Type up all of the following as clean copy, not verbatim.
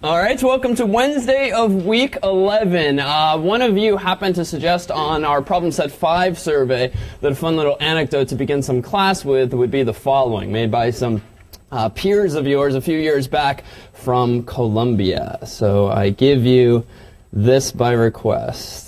All right, welcome to Wednesday of week 11. One of you happened to suggest on our Problem Set 5 survey that a fun little anecdote to begin some class with would be the following, made by some peers of yours a few years back from Colombia. So I give you this by request.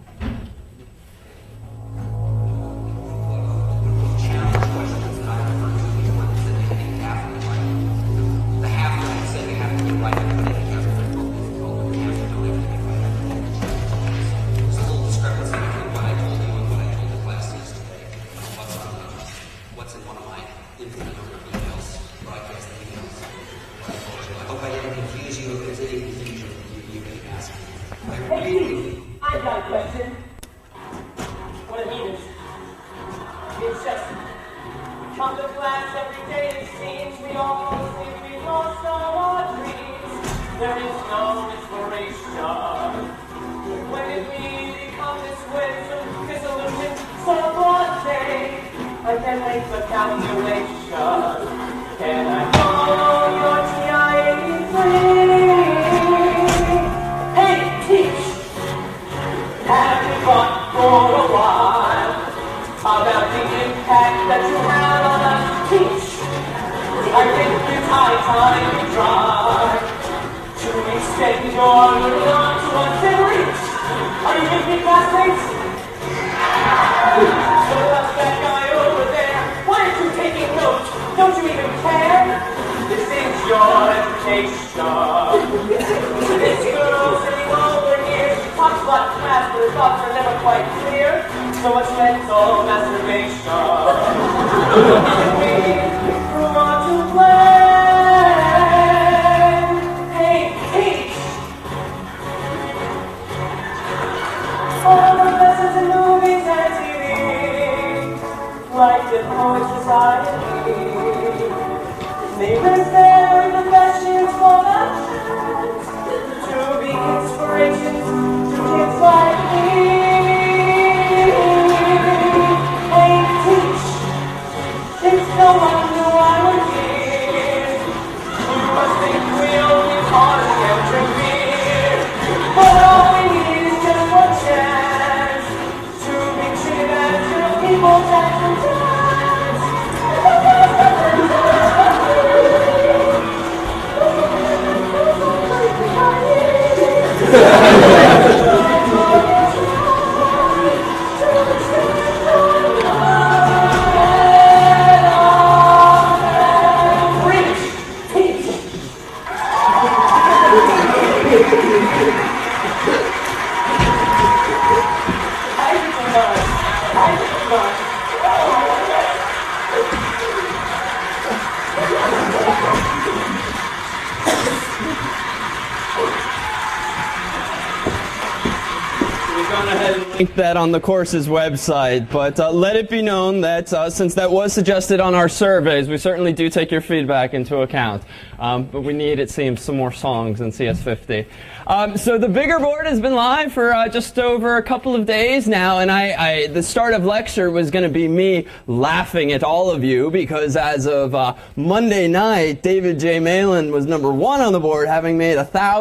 That on the course's website, but let it be known that since that was suggested on our surveys, we certainly do take your feedback into account. But we need, it seems, some more songs in CS50. So the bigger board has been live for just over a couple of days now, and the start of lecture was going to be me laughing at all of you because as of Monday night, David J. Malin was number 1 on the board, having made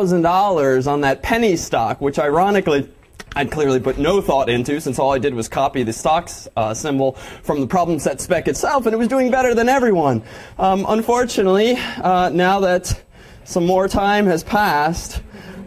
$1,000 on that penny stock, which ironically I'd clearly put no thought into since all I did was copy the stocks symbol from the problem set spec itself, and it was doing better than everyone. Unfortunately, now that some more time has passed,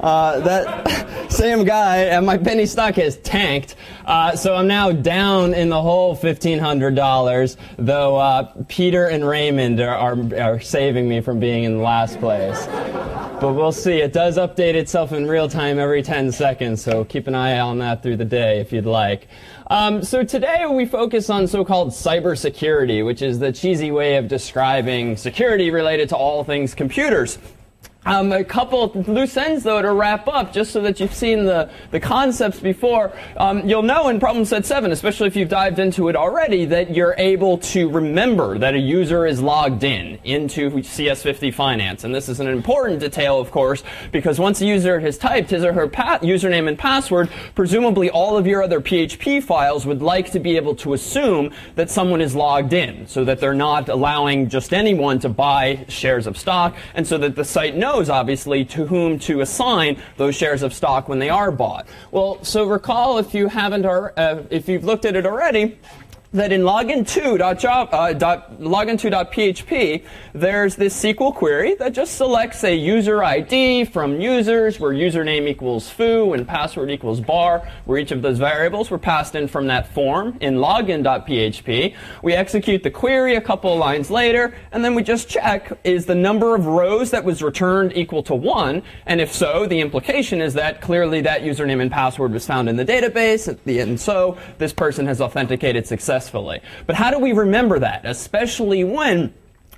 that same guy and my penny stock has tanked. So I'm now down in the whole $1,500, though Peter and Raymond are saving me from being in last place. But we'll see. It does update itself in real time every 10 seconds, so keep an eye on that through the day if you'd like. So today we focus on so-called cybersecurity, which is the cheesy way of describing security related to all things computers. A couple loose ends, though, to wrap up, just so that you've seen the concepts before. You'll know in Problem Set 7, especially if you've dived into it already, that you're able to remember that a user is logged into CS50 Finance. And this is an important detail, of course, because once a user has typed his or her username and password, presumably all of your other PHP files would like to be able to assume that someone is logged in, so that they're not allowing just anyone to buy shares of stock, and so that the site knows knows, obviously, to whom to assign those shares of stock when they are bought. Well, so recall, if you haven't, if you've looked at it already, that in login2.php, there's this SQL query that just selects a user ID from users, where username equals foo and password equals bar, where each of those variables were passed in from that form. In login.php, we execute the query a couple of lines later, and then we just check, is the number of rows that was returned equal to 1? And if so, the implication is that clearly that username and password was found in the database, and so this person has authenticated successfully. But how do we remember that, especially when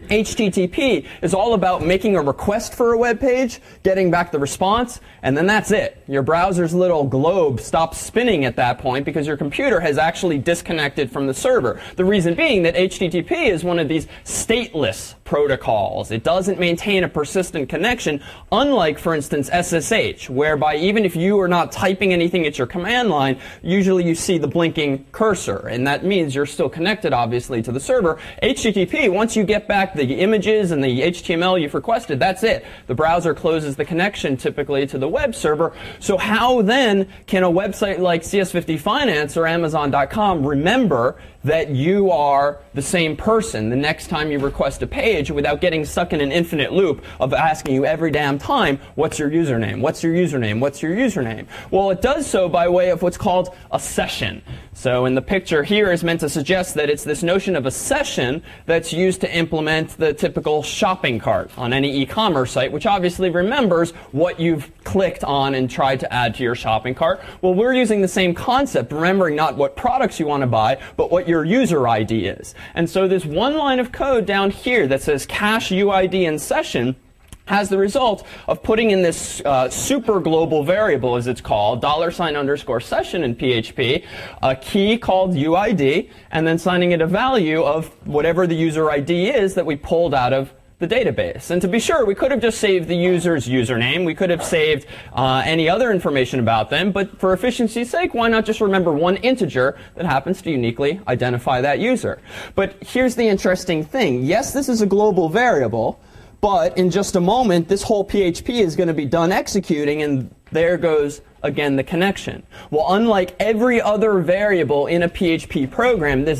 HTTP is all about making a request for a web page, getting back the response, and then that's it. Your browser's little globe stops spinning at that point because your computer has actually disconnected from the server. The reason being that HTTP is one of these stateless protocols. It doesn't maintain a persistent connection, unlike, for instance, SSH, whereby even if you are not typing anything at your command line, usually you see the blinking cursor, and that means you're still connected, obviously, to the server. HTTP, once you get back the images and the HTML you've requested, that's it. The browser closes the connection, typically, to the web server. So how then can a website like CS50 Finance or Amazon.com remember that you are the same person the next time you request a page without getting stuck in an infinite loop of asking you every damn time, what's your username? What's your username? What's your username? Well, it does so by way of what's called a session. So in the picture here is meant to suggest that it's this notion of a session that's used to implement the typical shopping cart on any e-commerce site, which obviously remembers what you've clicked on and tried to add to your shopping cart. Well, we're using the same concept, remembering not what products you want to buy, but what your user ID is. And so this one line of code down here that says cache UID in session has the result of putting in this super global variable, as it's called, $_session in PHP, a key called UID, and then signing it a value of whatever the user ID is that we pulled out of the database. And to be sure, we could have just saved the user's username. We could have saved any other information about them. But for efficiency's sake, why not just remember one integer that happens to uniquely identify that user? But here's the interesting thing. Yes, this is a global variable. But in just a moment, this whole PHP is going to be done executing, and there goes, again, the connection. Well, unlike every other variable in a PHP program, this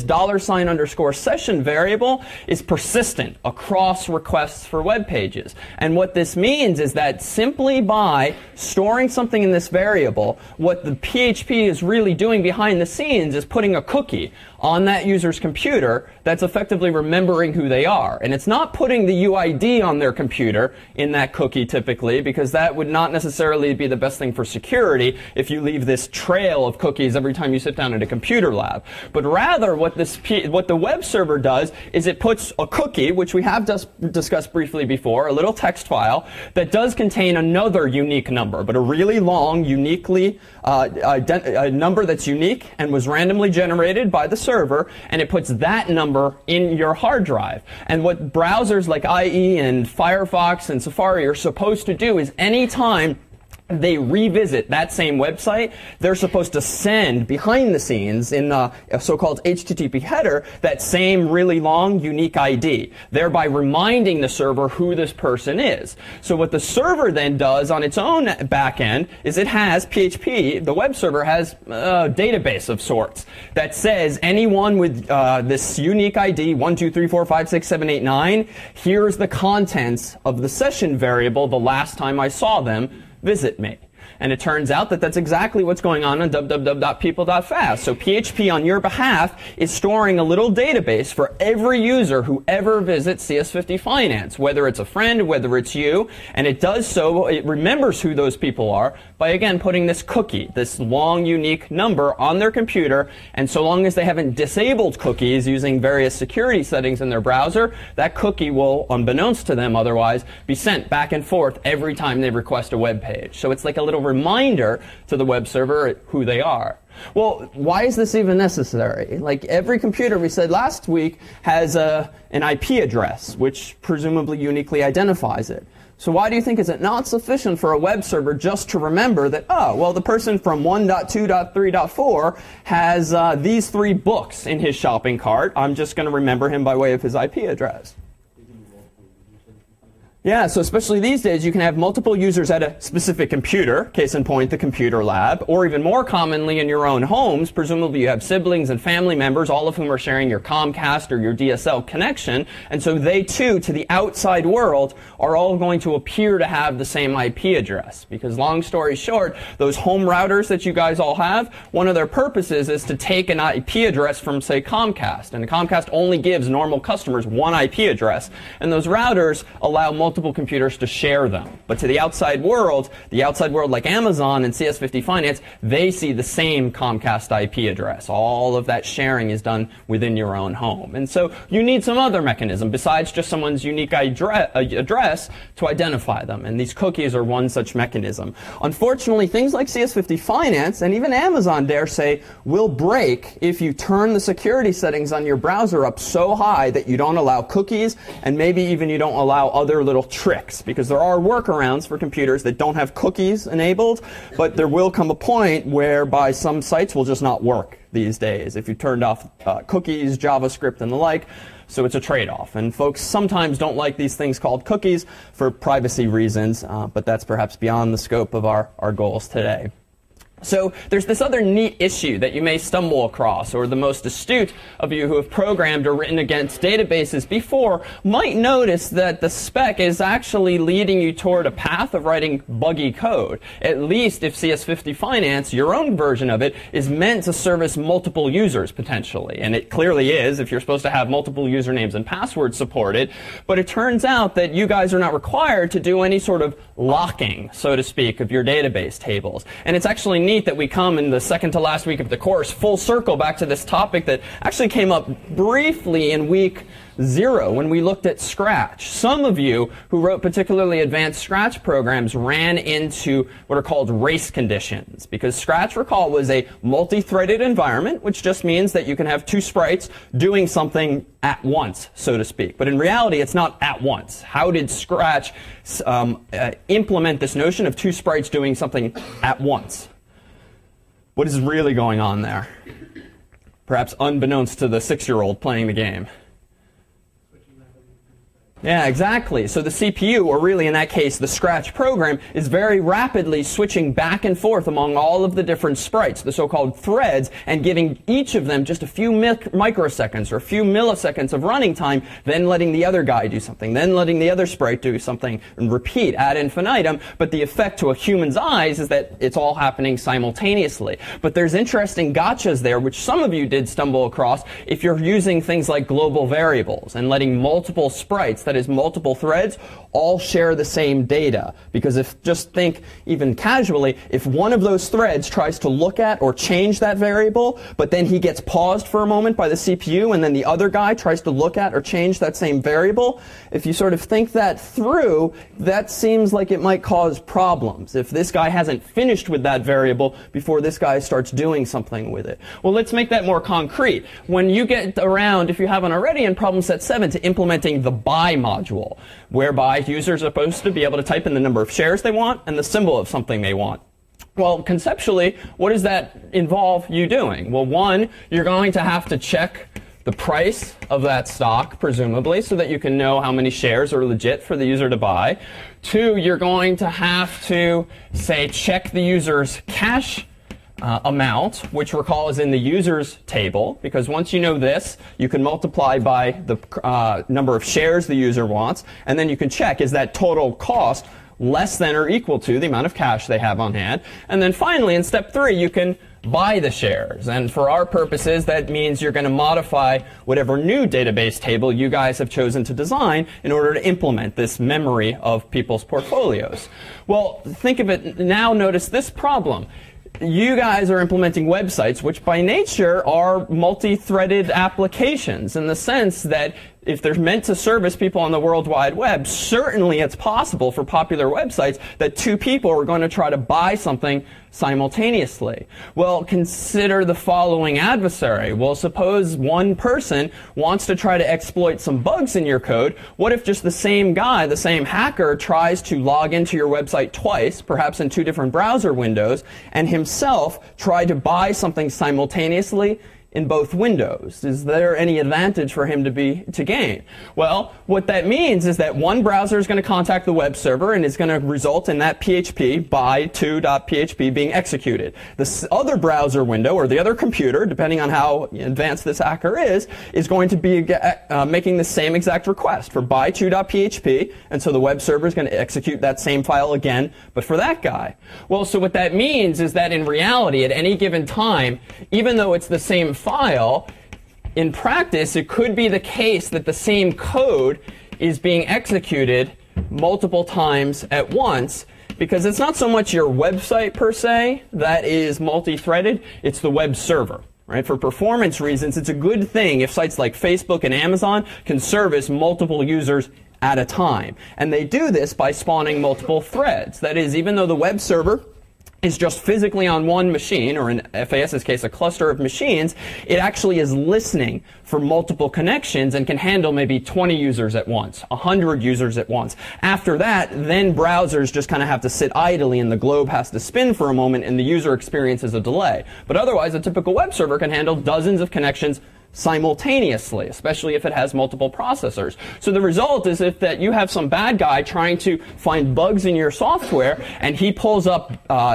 $_session variable is persistent across requests for web pages. And what this means is that simply by storing something in this variable, what the PHP is really doing behind the scenes is putting a cookie on that user's computer that's effectively remembering who they are. And it's not putting the UID on their computer in that cookie typically, because that would not necessarily be the best thing for security if you leave this trail of cookies every time you sit down at a computer lab. But rather, what the web server does is it puts a cookie, which we have discussed briefly before, a little text file that does contain another unique number, but a really long, uniquely a number that's unique and was randomly generated by the server, and it puts that number in your hard drive. And what browsers like IE and Firefox and Safari are supposed to do is anytime they revisit that same website, they're supposed to send behind the scenes in a so-called HTTP header that same really long unique ID, thereby reminding the server who this person is. So what the server then does on its own back end is it has PHP, the web server has a database of sorts that says anyone with this unique ID 1, 2, 3, 4, 5, 6, 7, 8, 9, here's the contents of the session variable the last time I saw them. Visit me. And it turns out that that's exactly what's going on www.people.fast. So PHP on your behalf is storing a little database for every user who ever visits CS50 Finance, whether it's a friend, whether it's you. And it does so, it remembers who those people are by, again, putting this cookie, this long, unique number on their computer. And so long as they haven't disabled cookies using various security settings in their browser, that cookie will, unbeknownst to them otherwise, be sent back and forth every time they request a web page. So it's like a little reminder to the web server who they are. Well, why is this even necessary? Like every computer, we said last week, has an IP address, which presumably uniquely identifies it. So why do you think is it not sufficient for a web server just to remember that, oh, well, the person from 1.2.3.4 has these 3 books in his shopping cart. I'm just going to remember him by way of his IP address. Yeah, so especially these days, you can have multiple users at a specific computer, case in point, the computer lab, or even more commonly in your own homes. Presumably you have siblings and family members, all of whom are sharing your Comcast or your DSL connection, and so they too, to the outside world, are all going to appear to have the same IP address. Because long story short, those home routers that you guys all have, one of their purposes is to take an IP address from, say, Comcast, and Comcast only gives normal customers one IP address, and those routers allow multiple computers to share them. But to the outside world like Amazon and CS50 Finance, they see the same Comcast IP address. All of that sharing is done within your own home. And so you need some other mechanism besides just someone's unique address to identify them. And these cookies are one such mechanism. Unfortunately, things like CS50 Finance and even Amazon, dare say, will break if you turn the security settings on your browser up so high that you don't allow cookies and maybe even you don't allow other little tricks, because there are workarounds for computers that don't have cookies enabled, but there will come a point whereby some sites will just not work these days if you turned off cookies, JavaScript, and the like. So it's a trade-off. And folks sometimes don't like these things called cookies for privacy reasons, but that's perhaps beyond the scope of our goals today. So there's this other neat issue that you may stumble across, or the most astute of you who have programmed or written against databases before might notice that the spec is actually leading you toward a path of writing buggy code, at least if CS50 Finance, your own version of it, is meant to service multiple users potentially. And it clearly is if you're supposed to have multiple usernames and passwords supported. But it turns out that you guys are not required to do any sort of locking, so to speak, of your database tables. And it's actually neat that we come in the second to last week of the course full circle back to this topic that actually came up briefly in week 0 when we looked at Scratch. Some of you who wrote particularly advanced Scratch programs ran into what are called race conditions, because Scratch, recall, was a multi-threaded environment, which just means that you can have two sprites doing something at once, so to speak. But in reality, it's not at once. How did Scratch implement this notion of two sprites doing something at once? What is really going on there? Perhaps unbeknownst to the 6-year-old playing the game. Yeah, exactly. So the CPU, or really in that case the Scratch program, is very rapidly switching back and forth among all of the different sprites, the so-called threads, and giving each of them just a few microseconds or a few milliseconds of running time, then letting the other guy do something, then letting the other sprite do something, and repeat ad infinitum. But the effect to a human's eyes is that it's all happening simultaneously. But there's interesting gotchas there, which some of you did stumble across if you're using things like global variables and letting multiple sprites, that is multiple threads, all share the same data. Because if, just think even casually, if one of those threads tries to look at or change that variable, but then he gets paused for a moment by the CPU, and then the other guy tries to look at or change that same variable, if you sort of think that through, that seems like it might cause problems if this guy hasn't finished with that variable before this guy starts doing something with it. Well, let's make that more concrete. When you get around, if you haven't already, in problem set 7 to implementing the by module, whereby users are supposed to be able to type in the number of shares they want and the symbol of something they want. Well, conceptually, what does that involve you doing? Well, one, you're going to have to check the price of that stock, presumably, so that you can know how many shares are legit for the user to buy. 2, you're going to have to, say, check the user's cash amount, which recall is in the users table, because once you know this, you can multiply by the number of shares the user wants, and then you can check, is that total cost less than or equal to the amount of cash they have on hand? And then finally, in step 3, you can buy the shares. And for our purposes, that means you're going to modify whatever new database table you guys have chosen to design in order to implement this memory of people's portfolios. Well, think of it now. Notice this problem. You guys are implementing websites which by nature are multi-threaded applications, in the sense that if they're meant to service people on the World Wide Web, certainly it's possible for popular websites that two people are going to try to buy something simultaneously. Well, consider the following adversary. Well, suppose one person wants to try to exploit some bugs in your code. What if just the same guy, the same hacker, tries to log into your website twice, perhaps in 2 different browser windows, and himself try to buy something simultaneously in both windows? Is there any advantage for him to gain? Well, what that means is that one browser is going to contact the web server and is going to result in that PHP by2.php being executed. This other browser window, or the other computer, depending on how advanced this hacker is going to be making the same exact request for by2.php, and so the web server is going to execute that same file again, but for that guy. Well, so what that means is that in reality, at any given time, even though it's the same file, in practice, it could be the case that the same code is being executed multiple times at once, because it's not so much your website per se that is multi-threaded, it's the web server. Right? For performance reasons, it's a good thing if sites like Facebook and Amazon can service multiple users at a time. And they do this by spawning multiple threads. That is, even though the web server is just physically on one machine, or in FAS's case, a cluster of machines, it actually is listening for multiple connections and can handle maybe 20 users at once, 100 users at once. After that, then browsers just kind of have to sit idly and the globe has to spin for a moment and the user experiences a delay. But otherwise, a typical web server can handle dozens of connections simultaneously, especially if it has multiple processors. So the result is that you have some bad guy trying to find bugs in your software, and he pulls up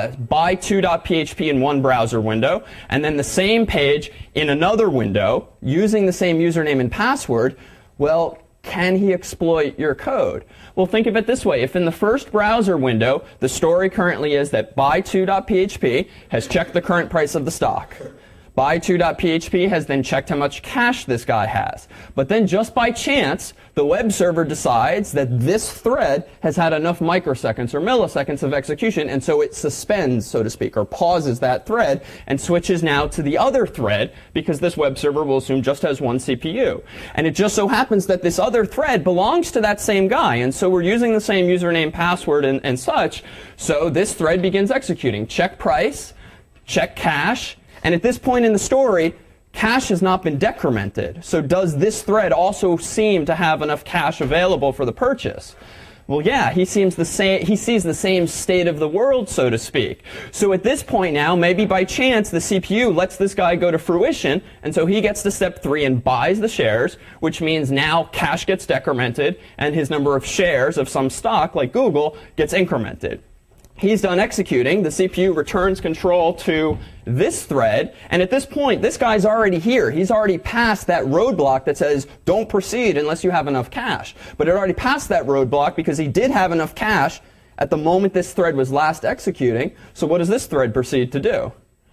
by2.php in one browser window, and then the same page in another window, using the same username and password. Well, can he exploit your code? Well, think of it this way. If in the first browser window, the story currently is that by2.php has checked the current price of the stock. By2.php has then checked how much cache this guy has. But then just by chance, the web server decides that this thread has had enough microseconds or milliseconds of execution, and so it suspends, so to speak, or pauses that thread and switches now to the other thread, because this web server will assume just has one CPU. And it just so happens that this other thread belongs to that same guy, and so we're using the same username, password, and such. So this thread begins executing. Check price, check cache. And at this point in the story, cache has not been decremented. So does this thread also seem to have enough cache available for the purchase? Well, yeah, he sees the same state of the world, so to speak. So at this point now, maybe by chance, the CPU lets this guy go to fruition, and so he gets to step 3 and buys the shares, which means now cache gets decremented, and his number of shares of some stock, like Google, gets incremented. He's done executing. The CPU returns control to this thread. And at this point, this guy's already here. He's already passed that roadblock that says, don't proceed unless you have enough cache. But it already passed that roadblock because he did have enough cache at the moment this thread was last executing. So what does this thread proceed to do?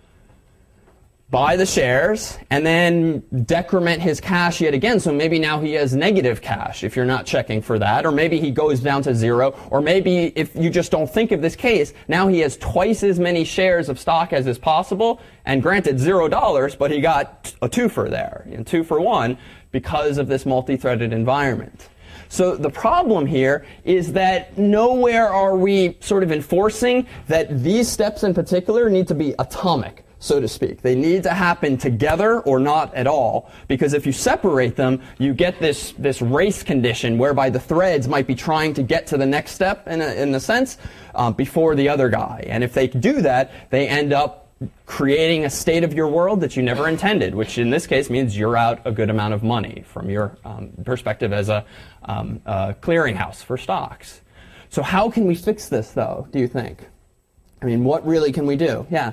Buy the shares, and then decrement his cache yet again. So maybe now he has negative cache if you're not checking for that. Or maybe he goes down to 0. Or maybe if you just don't think of this case, now he has twice as many shares of stock as is possible. And granted, $0, but he got a twofer there, 2 for 1, because of this multi-threaded environment. So the problem here is that nowhere are we sort of enforcing that these steps in particular need to be atomic, so to speak. They need to happen together or not at all, because if you separate them, you get this race condition whereby the threads might be trying to get to the next step, in a sense, before the other guy. And if they do that, they end up creating a state of your world that you never intended, which in this case means you're out a good amount of money from your perspective as a clearinghouse for stocks. So how can we fix this, though, do you think? I mean, what really can we do? Yeah?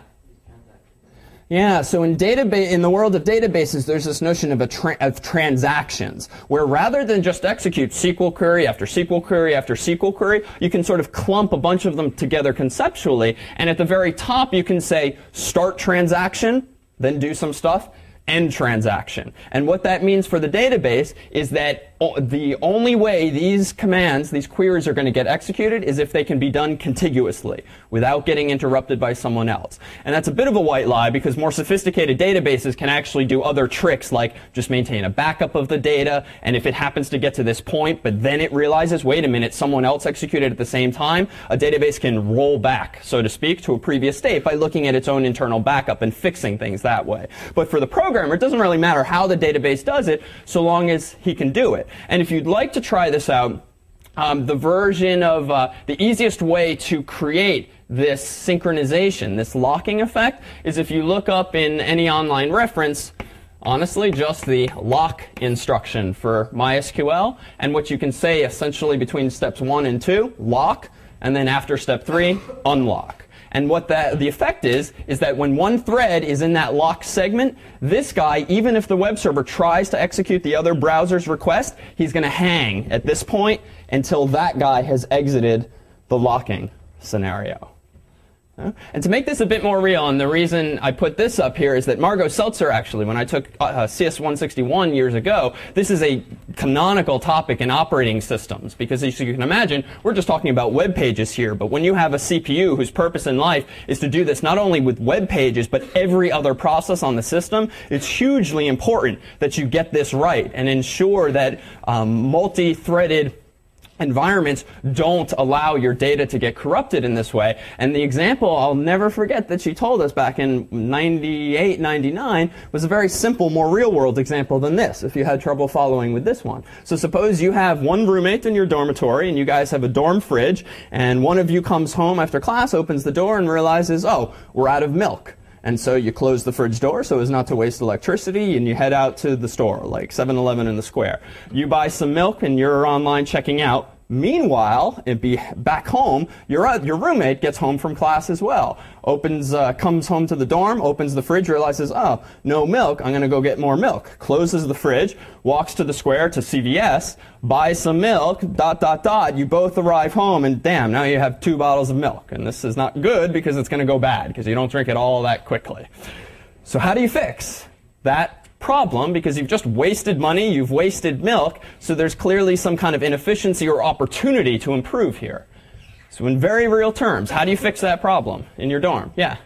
Yeah, so in the world of databases, there's this notion of transactions, where rather than just execute SQL query after SQL query after SQL query, you can sort of clump a bunch of them together conceptually, and at the very top you can say start transaction, then do some stuff, end transaction. And what that means for the database is that the only way these commands, these queries are going to get executed is if they can be done contiguously without getting interrupted by someone else. And that's a bit of a white lie because more sophisticated databases can actually do other tricks like just maintain a backup of the data, and if it happens to get to this point but then it realizes, wait a minute, someone else executed at the same time, a database can roll back, so to speak, to a previous state by looking at its own internal backup and fixing things that way. But for the programmer, it doesn't really matter how the database does it so long as he can do it. And if you'd like to try this out, the version of the easiest way to create this synchronization, this locking effect, is if you look up in any online reference Honestly, just the lock instruction for MySQL, and what you can say essentially between steps 1 and 2, lock, and then after step 3, unlock. And what the effect is that when one thread is in that locked segment, this guy, even if the web server tries to execute the other browser's request, he's going to hang at this point until that guy has exited the locking scenario. And to make this a bit more real, and the reason I put this up here is that Margot Seltzer, actually, when I took CS 161 years ago, this is a canonical topic in operating systems. Because as you can imagine, we're just talking about web pages here. But when you have a CPU whose purpose in life is to do this not only with web pages, but every other process on the system, it's hugely important that you get this right and ensure that multi-threaded environments don't allow your data to get corrupted in this way. And the example I'll never forget that she told us back in 98, 99 was a very simple, more real-world example than this, if you had trouble following with this one. So suppose you have one roommate in your dormitory, and you guys have a dorm fridge, and one of you comes home after class, opens the door, and realizes, oh, we're out of milk. And so you close the fridge door so as not to waste electricity, and you head out to the store, like 7-Eleven in the square. You buy some milk, and you're online checking out. Meanwhile, back home, your roommate gets home from class as well. Comes home to the dorm, opens the fridge, realizes, oh, no milk, I'm going to go get more milk. Closes the fridge, walks to the square, to CVS, buys some milk, ... You both arrive home, and damn, now you have 2 bottles of milk. And this is not good because it's going to go bad, because you don't drink it all that quickly. So how do you fix that problem? Because you've just wasted money, you've wasted milk, so there's clearly some kind of inefficiency or opportunity to improve here. So in very real terms, how do you fix that problem in your dorm? Yeah?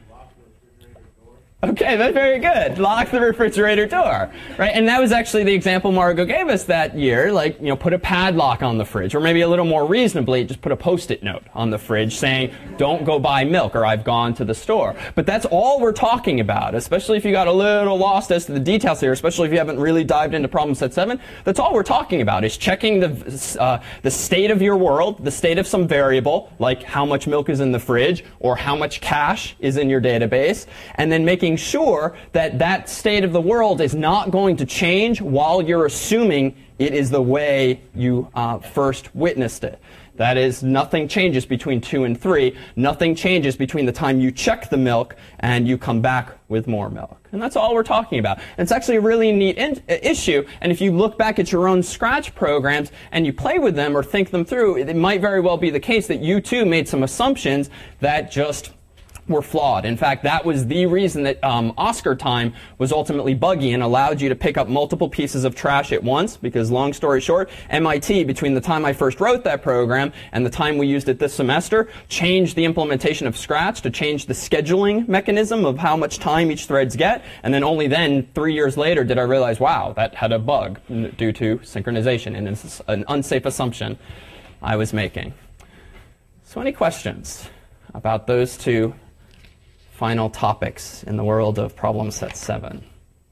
Okay, that's very good. Lock the refrigerator door, right? And that was actually the example Margot gave us that year. Like, put a padlock on the fridge, or maybe a little more reasonably, just put a Post-it note on the fridge saying, "Don't go buy milk," or "I've gone to the store." But that's all we're talking about, especially if you got a little lost as to the details here, especially if you haven't really dived into problem set 7. That's all we're talking about, is checking the state of your world, the state of some variable, like how much milk is in the fridge, or how much cash is in your database, and then making sure that that state of the world is not going to change while you're assuming it is the way you first witnessed it. That is, nothing changes between 2 and 3. Nothing changes between the time you check the milk and you come back with more milk. And that's all we're talking about. And it's actually a really neat issue. And if you look back at your own Scratch programs and you play with them or think them through, it might very well be the case that you too made some assumptions that just were flawed. In fact, that was the reason that Oscar time was ultimately buggy and allowed you to pick up multiple pieces of trash at once, because long story short, MIT, between the time I first wrote that program and the time we used it this semester, changed the implementation of Scratch to change the scheduling mechanism of how much time each threads get, and then only then, 3 years later, did I realize, wow, that had a bug due to synchronization, and it's an unsafe assumption I was making. So any questions about those two final topics in the world of problem set 7?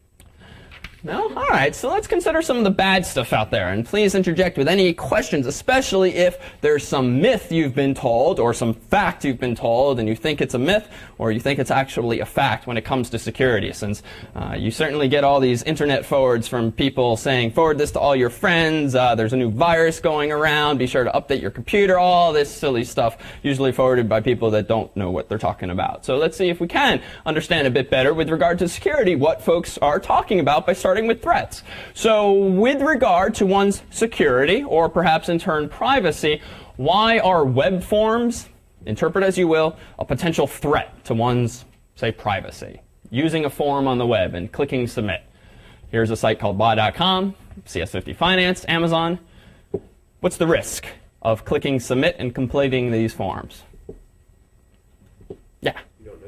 No? All right, so let's consider some of the bad stuff out there. And please interject with any questions, especially if there's some myth you've been told or some fact you've been told and you think it's a myth or you think it's actually a fact when it comes to security. Since you certainly get all these internet forwards from people saying, forward this to all your friends, there's a new virus going around, be sure to update your computer, all this silly stuff, usually forwarded by people that don't know what they're talking about. So let's see if we can understand a bit better with regard to security what folks are talking about by starting with threats. So with regard to one's security, or perhaps in turn privacy, why are web forms, interpret as you will, a potential threat to one's, say, privacy? Using a form on the web and clicking submit. Here's a site called buy.com, CS50 Finance, Amazon. What's the risk of clicking submit and completing these forms? Yeah.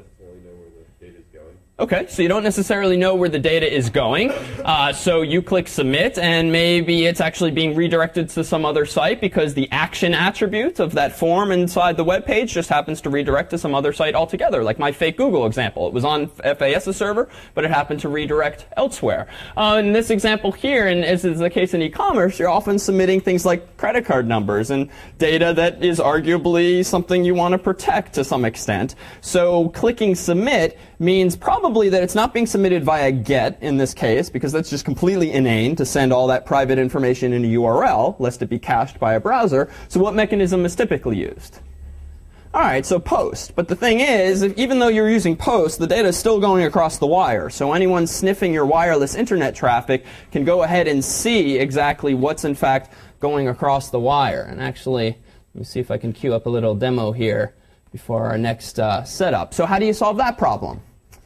Okay, so you don't necessarily know where the data is going. So you click submit, and maybe it's actually being redirected to some other site because the action attribute of that form inside the web page just happens to redirect to some other site altogether, like my fake Google example. It was on FAS's server, but it happened to redirect elsewhere. In this example here, and as is the case in e-commerce, you're often submitting things like credit card numbers and data that is arguably something you want to protect to some extent. So clicking submit means probably that it's not being submitted via GET in this case, because that's just completely inane to send all that private information in a URL, lest it be cached by a browser. So what mechanism is typically used? All right, so POST. But the thing is, even though you're using POST, the data is still going across the wire. So anyone sniffing your wireless internet traffic can go ahead and see exactly what's in fact going across the wire. And actually, let me see if I can queue up a little demo here before our next setup. So how do you solve that problem?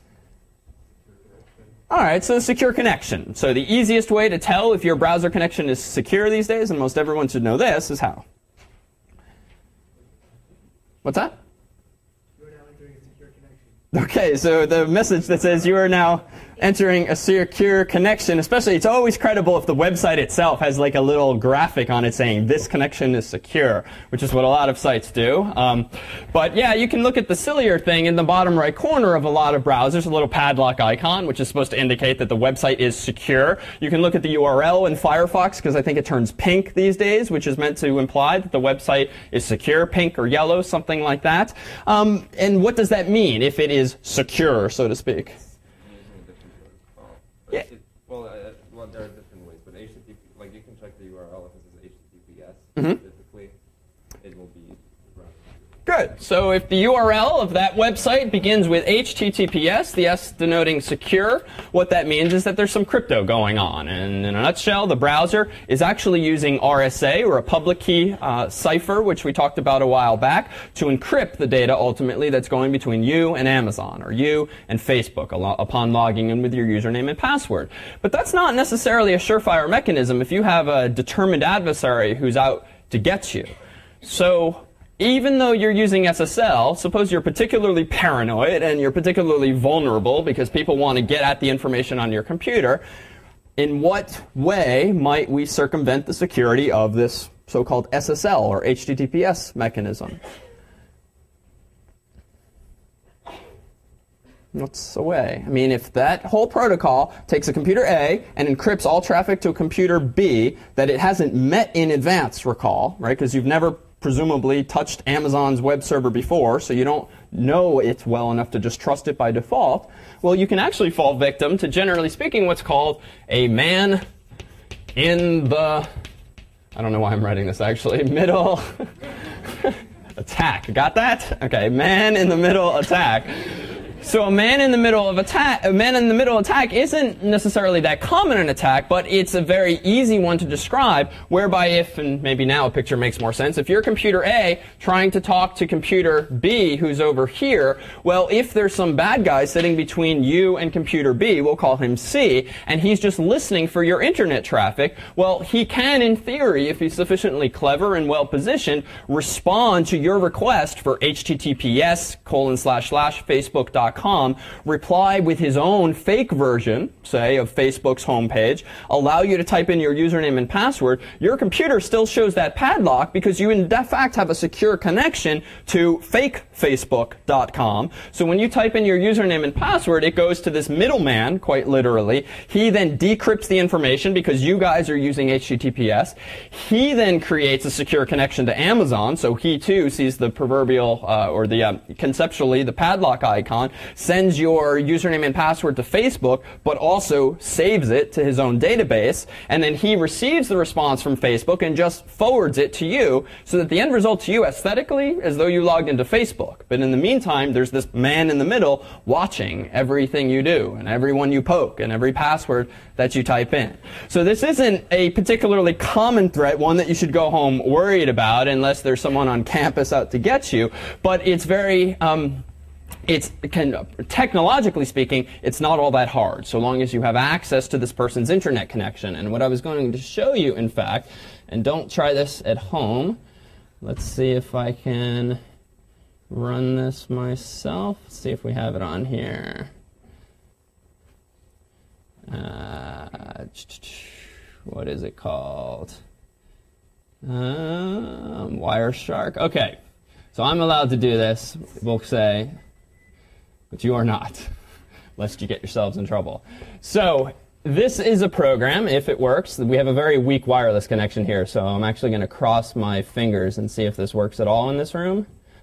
All right, so secure connection. So the easiest way to tell if your browser connection is secure these days, and most everyone should know this, is how? What's that? You are now entering a secure connection. Okay, so the message that says you are now entering a secure connection, especially, it's always credible if the website itself has like a little graphic on it saying this connection is secure, which is what a lot of sites do. But yeah, you can look at the sillier thing in the bottom right corner of a lot of browsers, a little padlock icon, which is supposed to indicate that the website is secure. You can look at the URL in Firefox, because I think it turns pink these days, which is meant to imply that the website is secure, pink or yellow, something like that. And what does that mean if it is secure, so to speak? Yeah. Well, there are different ways, but HTTP, like you can check the URL if this is HTTPS. Typically, it will be run. Good. So if the URL of that website begins with HTTPS, the S denoting secure, what that means is that there's some crypto going on. And in a nutshell, the browser is actually using RSA, or a public key cipher, which we talked about a while back, to encrypt the data ultimately that's going between you and Amazon, or you and Facebook, upon logging in with your username and password. But that's not necessarily a surefire mechanism if you have a determined adversary who's out to get you. So even though you're using SSL, suppose you're particularly paranoid and you're particularly vulnerable because people want to get at the information on your computer, in what way might we circumvent the security of this so-called SSL or HTTPS mechanism? What's a way? I mean, if that whole protocol takes a computer A and encrypts all traffic to a computer B that it hasn't met in advance, recall, right? Because you've never presumably touched Amazon's web server before, so you don't know it well enough to just trust it by default. Well, you can actually fall victim to, generally speaking, what's called a man in the, I don't know why I'm writing this actually, middle attack. Got that? Okay, man in the middle attack. So a man in the middle attack isn't necessarily that common an attack, but it's a very easy one to describe, whereby if, and maybe now a picture makes more sense, if you're computer A trying to talk to computer B who's over here, well, if there's some bad guy sitting between you and computer B, we'll call him C, and he's just listening for your internet traffic, well, he can, in theory, if he's sufficiently clever and well positioned, respond to your request for https://facebook.com, reply with his own fake version, say, of Facebook's homepage, allow you to type in your username and password. Your computer still shows that padlock because you in fact have a secure connection to fake Facebook.com. So when you type in your username and password, it goes to this middleman, quite literally. He then decrypts the information because you guys are using HTTPS. He then creates a secure connection to Amazon, so he too sees the proverbial, conceptually, the padlock icon, sends your username and password to Facebook, but also saves it to his own database, and then he receives the response from Facebook and just forwards it to you, so that the end result to you aesthetically is though you logged into Facebook. But in the meantime, there's this man in the middle watching everything you do, and everyone you poke, and every password that you type in. So this isn't a particularly common threat, one that you should go home worried about unless there's someone on campus out to get you, but it's very technologically speaking, it's not all that hard, so long as you have access to this person's internet connection. And what I was going to show you, in fact, and don't try this at home. Let's see if I can run this myself. Let's see if we have it on here. What is it called? Wireshark. Okay, so I'm allowed to do this, we'll say, but you are not, lest you get yourselves in trouble. So this is a program, if it works. We have a very weak wireless connection here, so I'm actually going to cross my fingers and see if this works at all in this room.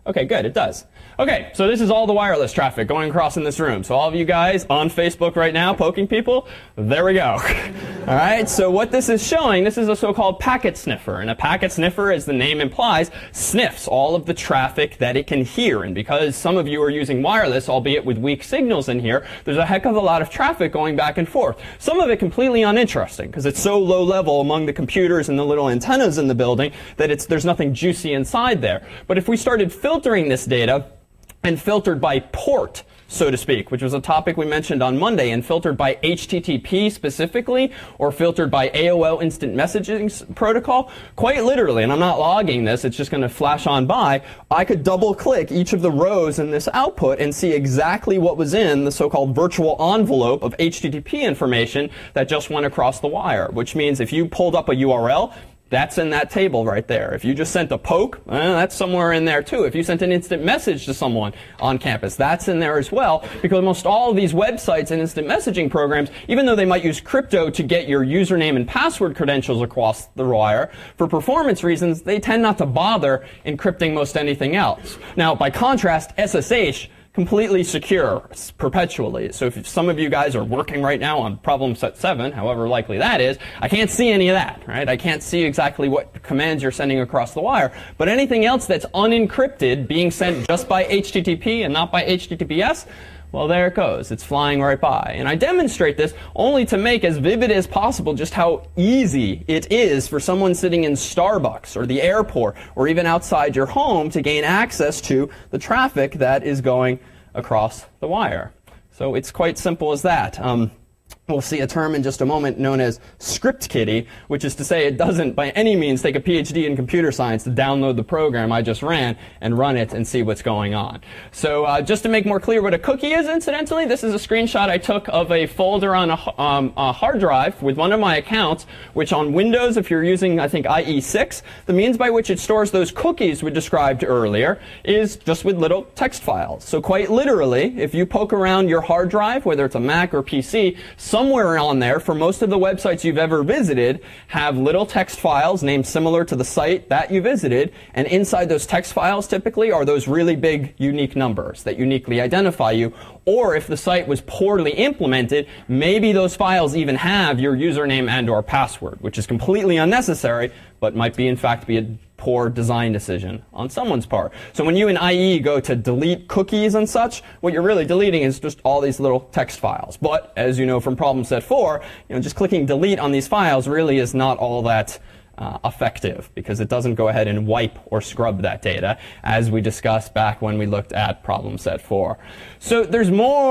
Okay, good, it does. Okay, so this is all the wireless traffic going across in this room. So all of you guys on Facebook right now poking people, there we go. All right, so what this is showing, this is a so-called packet sniffer. And a packet sniffer, as the name implies, sniffs all of the traffic that it can hear. And because some of you are using wireless, albeit with weak signals in here, there's a heck of a lot of traffic going back and forth. Some of it completely uninteresting because it's so low level among the computers and the little antennas in the building that there's nothing juicy inside there. But if we started filtering this data and filtered by port, so to speak, which was a topic we mentioned on Monday, and filtered by HTTP specifically, or filtered by AOL Instant Messaging Protocol, quite literally, and I'm not logging this, it's just going to flash on by, I could double-click each of the rows in this output and see exactly what was in the so-called virtual envelope of HTTP information that just went across the wire, which means if you pulled up a URL, that's in that table right there. If you just sent a poke, that's somewhere in there too. If you sent an instant message to someone on campus, that's in there as well, because almost all of these websites and instant messaging programs, even though they might use crypto to get your username and password credentials across the wire, for performance reasons, they tend not to bother encrypting most anything else. Now, by contrast, SSH, completely secure perpetually. So if some of you guys are working right now on problem set 7, however likely that is, I can't see any of that, right? I can't see exactly what commands you're sending across the wire. But anything else that's unencrypted, being sent just by HTTP and not by HTTPS, well, there it goes. It's flying right by. And I demonstrate this only to make as vivid as possible just how easy it is for someone sitting in Starbucks or the airport or even outside your home to gain access to the traffic that is going across the wire. So it's quite simple as that. We'll see a term in just a moment known as script kiddie, which is to say it doesn't by any means take a PhD in computer science to download the program I just ran and run it and see what's going on. So just to make more clear what a cookie is, incidentally, this is a screenshot I took of a folder on a hard drive with one of my accounts, which on Windows, if you're using, I think, IE6, the means by which it stores those cookies we described earlier is just with little text files. So quite literally, if you poke around your hard drive, whether it's a Mac or PC, somewhere on there, for most of the websites you've ever visited, have little text files named similar to the site that you visited, and inside those text files typically are those really big unique numbers that uniquely identify you. Or if the site was poorly implemented, maybe those files even have your username and or password, which is completely unnecessary, but might be in fact be a poor design decision on someone's part. So when you in IE go to delete cookies and such, what you're really deleting is just all these little text files. But as you know from problem set 4, just clicking delete on these files really is not all that effective, because it doesn't go ahead and wipe or scrub that data, as we discussed back when we looked at problem set 4. So there's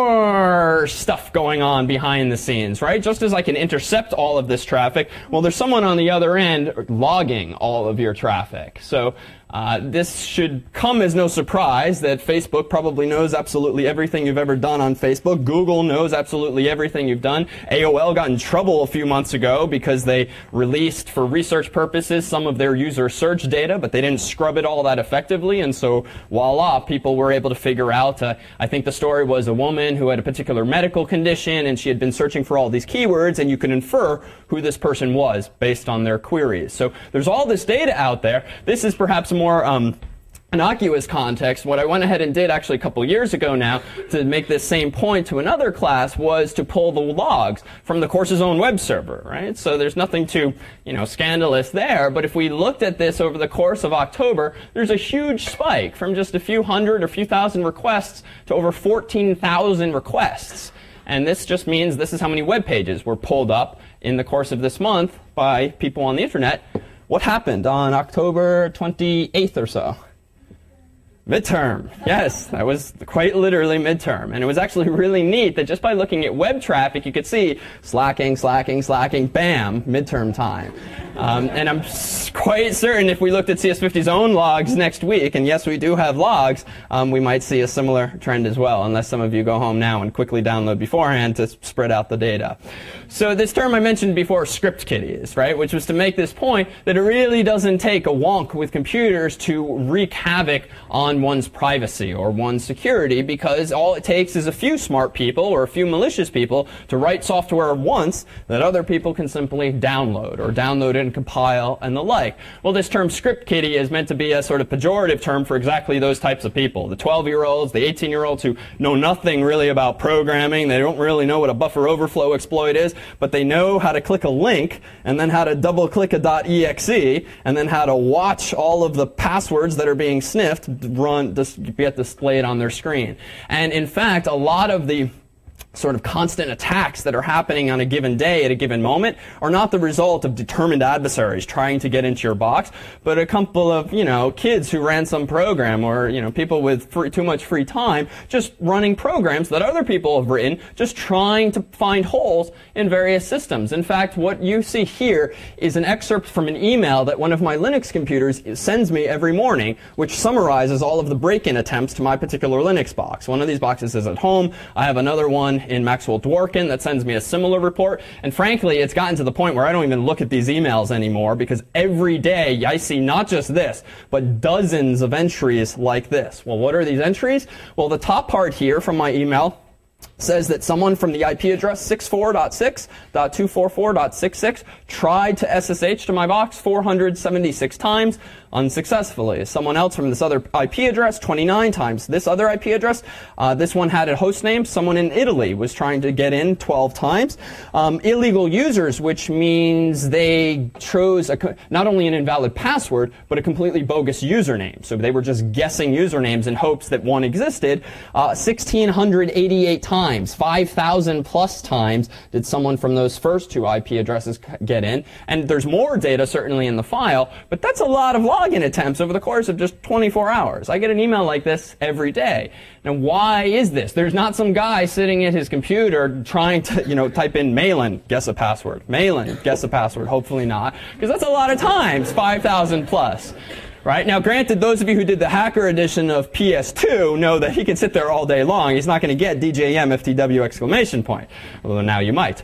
more stuff going on behind the scenes, right? Just as I can intercept all of this traffic, well, there's someone on the other end logging all of your traffic. So this should come as no surprise that Facebook probably knows absolutely everything you've ever done on Facebook. Google knows absolutely everything you've done. AOL got in trouble a few months ago because they released, for research purposes, some of their user search data, but they didn't scrub it all that effectively. And so, voila, people were able to figure out, I think the story was a woman who had a particular medical condition, and she had been searching for all these keywords, and you could infer who this person was based on their queries. So there's all this data out there. This is perhaps more innocuous context. What I went ahead and did actually a couple years ago now to make this same point to another class was to pull the logs from the course's own web server, right? So there's nothing too, scandalous there. But if we looked at this over the course of October, there's a huge spike from just a few hundred or few thousand requests to over 14,000 requests. And this just means this is how many web pages were pulled up in the course of this month by people on the internet. What happened on October 28th or so? Midterm. Yes, that was quite literally midterm. And it was actually really neat that just by looking at web traffic, you could see slacking, slacking, slacking, bam, midterm time. And I'm quite certain if we looked at CS50's own logs next week, and yes, we do have logs, we might see a similar trend as well, unless some of you go home now and quickly download beforehand to spread out the data. So this term I mentioned before, script kiddies, right, which was to make this point that it really doesn't take a wonk with computers to wreak havoc on on one's privacy or one's security, because all it takes is a few smart people or a few malicious people to write software once that other people can simply download it and compile and the like. Well, this term script kiddie is meant to be a sort of pejorative term for exactly those types of people. The 12-year-olds, the 18-year-olds who know nothing really about programming. They don't really know what a buffer overflow exploit is, but they know how to click a link and then how to double click a .exe and then how to watch all of the passwords that are being sniffed get displayed on their screen. And in fact, a lot of the sort of constant attacks that are happening on a given day at a given moment are not the result of determined adversaries trying to get into your box, but a couple of, kids who ran some program, or, people with too much free time just running programs that other people have written, just trying to find holes in various systems. In fact, what you see here is an excerpt from an email that one of my Linux computers sends me every morning, which summarizes all of the break-in attempts to my particular Linux box. One of these boxes is at home. I have another one in Maxwell Dworkin that sends me a similar report. And frankly, it's gotten to the point where I don't even look at these emails anymore, because every day I see not just this, but dozens of entries like this. Well, what are these entries? Well, the top part here from my email says that someone from the IP address 64.6.244.66 tried to SSH to my box 476 times unsuccessfully. Someone else from this other IP address 29 times. This other IP address, this one had a host name. Someone in Italy was trying to get in 12 times. Illegal users, which means they chose not only an invalid password, but a completely bogus username. So they were just guessing usernames in hopes that one existed. 1,688 times, 5,000 plus times did someone from those first two IP addresses get in. And there's more data certainly in the file, but that's a lot of login attempts over the course of just 24 hours. I get an email like this every day. Now, why is this? There's not some guy sitting at his computer trying to, type in Malin, guess a password. Malin, guess a password. Hopefully not, because that's a lot of times, 5,000 plus. Right? Now, granted, those of you who did the hacker edition of PS2 know that he can sit there all day long. He's not going to get DJM FTW exclamation point. Although now you might.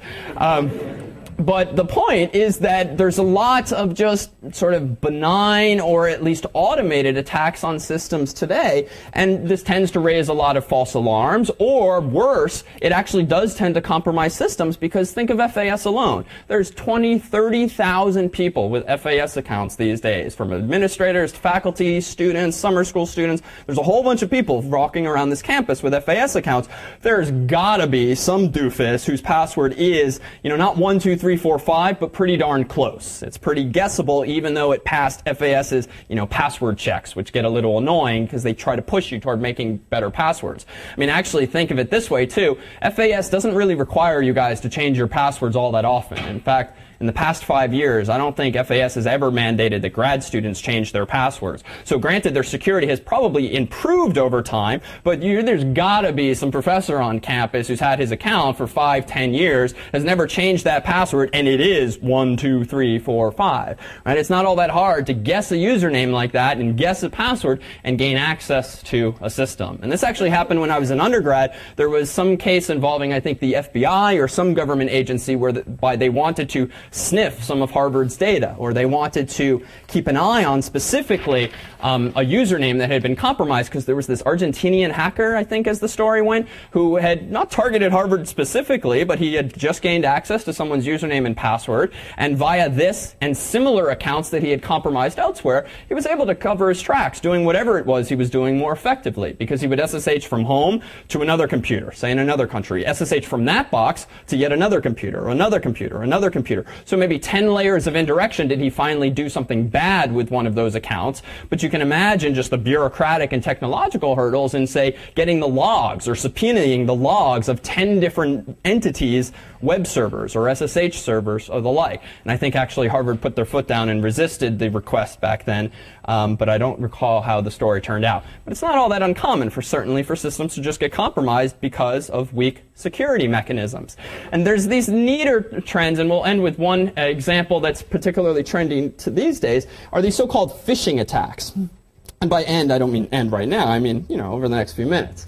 But the point is that there's a lot of just sort of benign or at least automated attacks on systems today, and this tends to raise a lot of false alarms, or worse, it actually does tend to compromise systems, because think of FAS alone. There's 20, 30,000 people with FAS accounts these days, from administrators, faculty, students, summer school students. There's a whole bunch of people walking around this campus with FAS accounts. There's gotta be some doofus whose password is, not 1, 2, 3, 4, 5, but pretty darn close. It's pretty guessable, even though it passed FAS's, password checks, which get a little annoying because they try to push you toward making better passwords. I mean, actually think of it this way too. FAS doesn't really require you guys to change your passwords all that often. In fact, in the past 5 years, I don't think FAS has ever mandated that grad students change their passwords. So granted, their security has probably improved over time, but there's got to be some professor on campus who's had his account for 5, 10 years, has never changed that password, and it is 1, 2, 3, 4, 5. Right? It's not all that hard to guess a username like that and guess a password and gain access to a system. And this actually happened when I was an undergrad. There was some case involving, I think, the FBI or some government agency where they wanted to sniff some of Harvard's data, or they wanted to keep an eye on specifically a username that had been compromised, because there was this Argentinian hacker, I think as the story went, who had not targeted Harvard specifically, but he had just gained access to someone's username and password, and via this and similar accounts that he had compromised elsewhere, he was able to cover his tracks, doing whatever it was he was doing more effectively, because he would SSH from home to another computer, say in another country, SSH from that box to yet another computer, or another computer, another computer. So maybe 10 layers of indirection did he finally do something bad with one of those accounts. But you can imagine just the bureaucratic and technological hurdles in, say, getting the logs or subpoenaing the logs of 10 different entities, web servers or SSH servers or the like. And I think actually Harvard put their foot down and resisted the request back then. But I don't recall how the story turned out. But it's not all that uncommon certainly for systems to just get compromised because of weak security mechanisms. And there's these neater trends, and we'll end with one example that's particularly trending to these days, are these so-called phishing attacks. And by end, I don't mean end right now. I mean, over the next few minutes.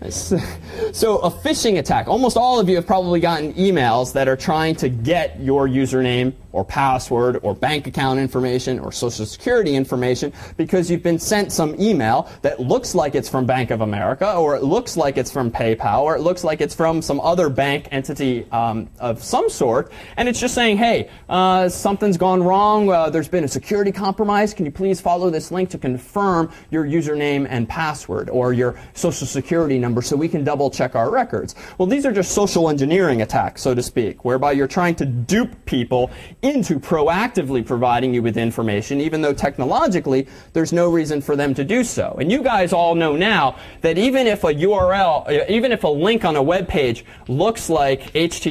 So a phishing attack. Almost all of you have probably gotten emails that are trying to get your username or password or bank account information or social security information because you've been sent some email that looks like it's from Bank of America, or it looks like it's from PayPal, or it looks like it's from some other bank entity of some sort, and it's just saying, hey, something's gone wrong, there's been a security compromise, can you please follow this link to confirm your username and password or your social security number so we can double check our records. Well, these are just social engineering attacks, so to speak, whereby you're trying to dupe people into proactively providing you with information, even though technologically there's no reason for them to do so. And you guys all know now that even if a URL, even if a link on a web page looks like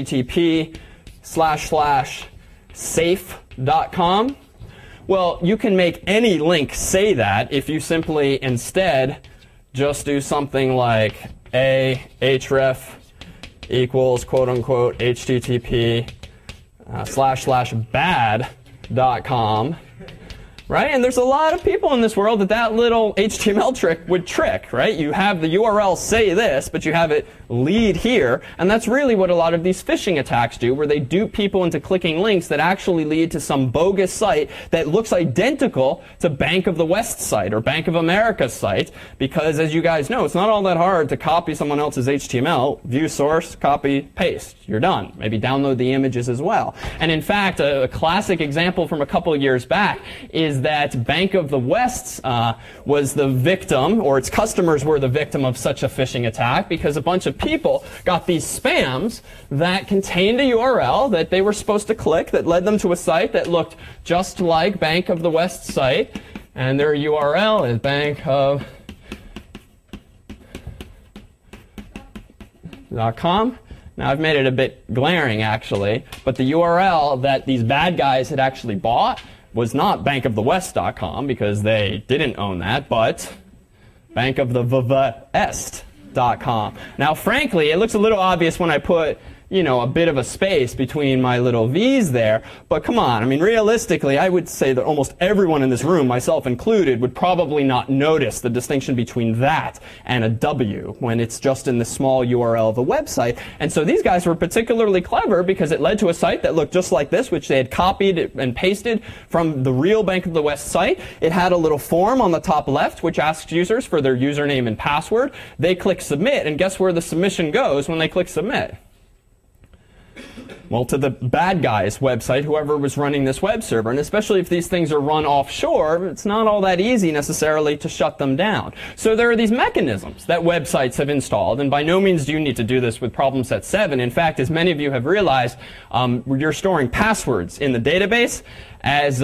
http://safe.com, well, you can make any link say that if you simply instead just do something like href equals quote unquote http //bad.com, right? And there's a lot of people in this world that little HTML trick would trick, right? You have the URL say this, but you have it lead here, and that's really what a lot of these phishing attacks do, where they dupe people into clicking links that actually lead to some bogus site that looks identical to Bank of the West site or Bank of America site, because as you guys know, it's not all that hard to copy someone else's HTML, view source, copy, paste. You're done. Maybe download the images as well. And in fact, a classic example from a couple of years back is that Bank of the West was the victim, or its customers were the victim of such a phishing attack, because a bunch of people got these spams that contained a URL that they were supposed to click that led them to a site that looked just like Bank of the West site, and their URL is bankov.com. Now, I've made it a bit glaring, actually, but the URL that these bad guys had actually bought was not bankofthewest.com, because they didn't own that, but bankofthewest.com. Now, frankly, it looks a little obvious when I put, a bit of a space between my little V's there, but come on, I mean, realistically, I would say that almost everyone in this room, myself included, would probably not notice the distinction between that and a W when it's just in the small URL of a website. And so these guys were particularly clever because it led to a site that looked just like this, which they had copied and pasted from the real Bank of the West site. It had a little form on the top left which asks users for their username and password. They click submit, and guess where the submission goes when they click submit? Well, to the bad guy's website, whoever was running this web server. And especially if these things are run offshore, it's not all that easy necessarily to shut them down. So there are these mechanisms that websites have installed, and by no means do you need to do this with problem set 7. In fact, as many of you have realized, you're storing passwords in the database as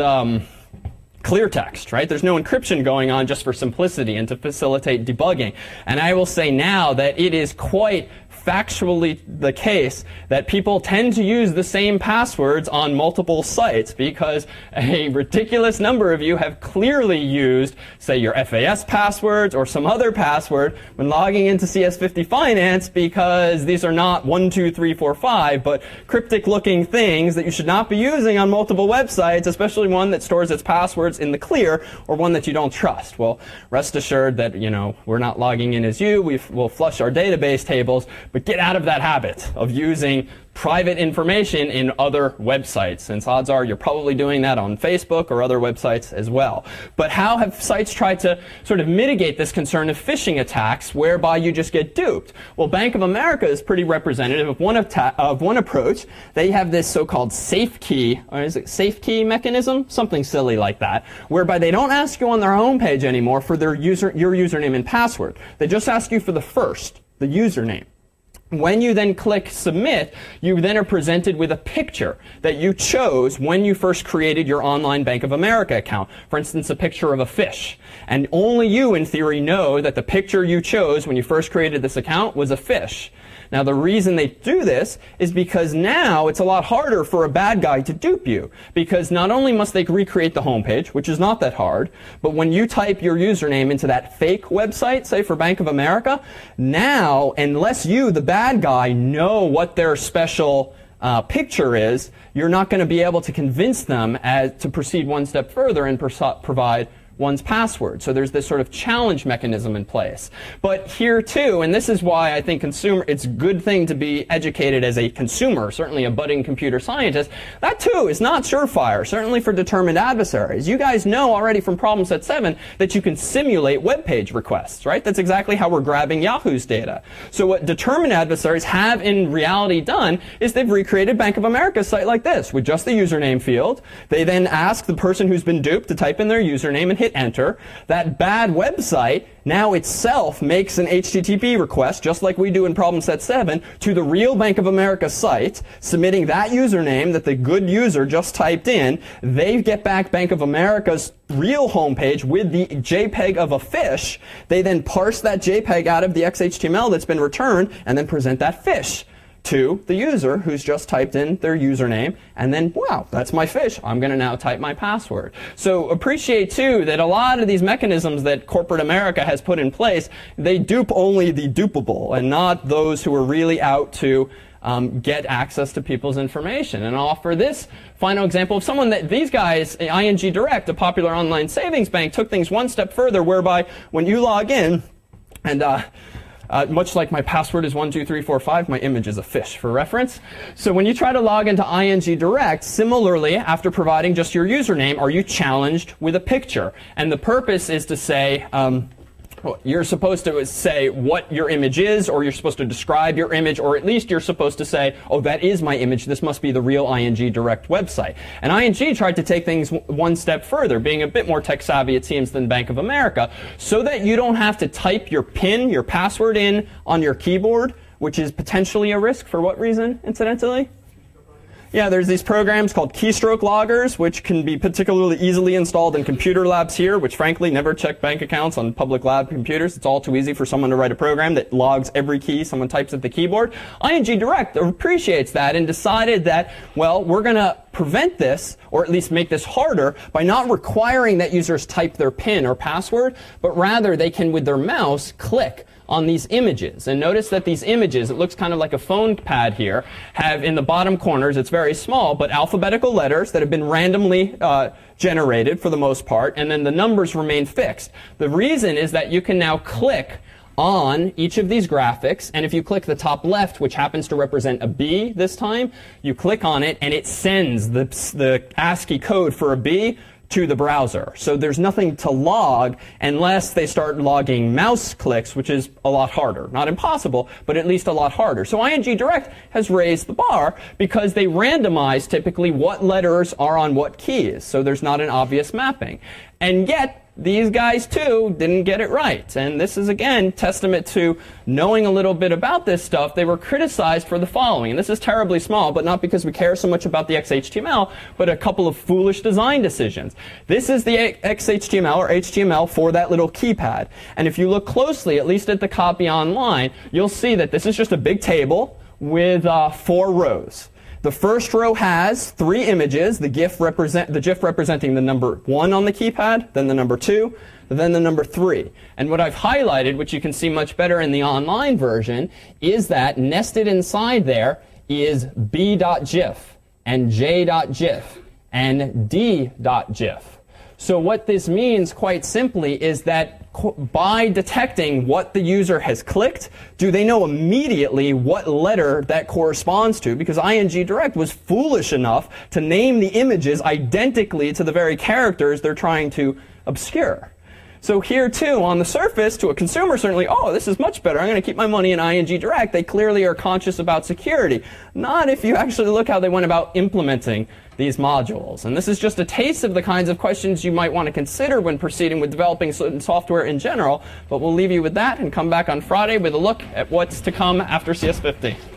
clear text, right? There's no encryption going on, just for simplicity and to facilitate debugging. And I will say now that it is quite factually the case that people tend to use the same passwords on multiple sites, because a ridiculous number of you have clearly used, say, your FAS passwords or some other password when logging into CS50 Finance, because these are not 1, 2, 3, 4, 5, but cryptic looking things that you should not be using on multiple websites, especially one that stores its passwords in the clear or one that you don't trust. Well, rest assured that, we're not logging in as you. We'll flush our database tables, but get out of that habit of using private information in other websites, since odds are you're probably doing that on Facebook or other websites as well. But how have sites tried to sort of mitigate this concern of phishing attacks whereby you just get duped? Well, Bank of America is pretty representative of one approach. They have this so-called safe key, or is it safe key mechanism? Something silly like that, whereby they don't ask you on their homepage anymore for your username and password. They just ask you for the username. When you then click submit, you then are presented with a picture that you chose when you first created your online Bank of America account. For instance, a picture of a fish. And only you, in theory, know that the picture you chose when you first created this account was a fish. Now, the reason they do this is because now it's a lot harder for a bad guy to dupe you, because not only must they recreate the homepage, which is not that hard, but when you type your username into that fake website, say for Bank of America, now, unless you, the bad guy, know what their special picture is, you're not going to be able to convince them to proceed one step further and provide one's password. So there's this sort of challenge mechanism in place. But here too, and this is why I think it's a good thing to be educated as a consumer, certainly a budding computer scientist, that too is not surefire, certainly for determined adversaries. You guys know already from problem set 7 that you can simulate web page requests, right? That's exactly how we're grabbing Yahoo's data. So what determined adversaries have in reality done is they've recreated Bank of America's site like this with just the username field. They then ask the person who's been duped to type in their username and hit enter. That bad website now itself makes an HTTP request, just like we do in problem set 7, to the real Bank of America site, submitting that username that the good user just typed in. They get back Bank of America's real homepage with the JPEG of a fish. They then parse that JPEG out of the XHTML that's been returned and then present that fish to the user who's just typed in their username, and then, wow, that's my fish. I'm going to now type my password. So appreciate, too, that a lot of these mechanisms that corporate America has put in place, they dupe only the dupable and not those who are really out to get access to people's information. And I'll offer this final example of someone that these guys, ING Direct, a popular online savings bank, took things one step further, whereby when you log in, and much like my password is 12345, my image is a fish for reference. So when you try to log into ING Direct, similarly, after providing just your username, are you challenged with a picture? And the purpose is to say, you're supposed to say what your image is, or you're supposed to describe your image, or at least you're supposed to say, oh, that is my image. This must be the real ING Direct website. And ING tried to take things one step further, being a bit more tech savvy, it seems, than Bank of America, so that you don't have to type your PIN, your password in on your keyboard, which is potentially a risk. For what reason, incidentally? Yeah, there's these programs called keystroke loggers, which can be particularly easily installed in computer labs here, which frankly never check bank accounts on public lab computers. It's all too easy for someone to write a program that logs every key someone types at the keyboard. ING Direct appreciates that and decided that, well, we're going to prevent this, or at least make this harder, by not requiring that users type their PIN or password, but rather they can, with their mouse, click on these images. And notice that these images, it looks kind of like a phone pad here, have in the bottom corners, it's very small, but alphabetical letters that have been randomly generated for the most part, and then the numbers remain fixed. The reason is that you can now click on each of these graphics, and if you click the top left, which happens to represent a B this time, you click on it and it sends the ASCII code for a B to the browser. So there's nothing to log unless they start logging mouse clicks, which is a lot harder. Not impossible, but at least a lot harder. So ING Direct has raised the bar because they randomize typically what letters are on what keys. So there's not an obvious mapping. And yet, these guys, too, didn't get it right. And this is, again, testament to knowing a little bit about this stuff. They were criticized for the following. And this is terribly small, but not because we care so much about the XHTML, but a couple of foolish design decisions. This is the XHTML, or HTML, for that little keypad. And if you look closely, at least at the copy online, you'll see that this is just a big table with 4 rows. The first row has 3 images, the GIF representing the number 1 on the keypad, then the number 2, then the number 3. And what I've highlighted, which you can see much better in the online version, is that nested inside there is b.gif, and j.gif, and d.gif. So what this means, quite simply, is that by detecting what the user has clicked, do they know immediately what letter that corresponds to? Because ING Direct was foolish enough to name the images identically to the very characters they're trying to obscure. So here, too, on the surface, to a consumer, certainly, oh, this is much better. I'm going to keep my money in ING Direct. They clearly are conscious about security. Not if you actually look how they went about implementing these modules. And this is just a taste of the kinds of questions you might want to consider when proceeding with developing software in general. But we'll leave you with that and come back on Friday with a look at what's to come after CS50.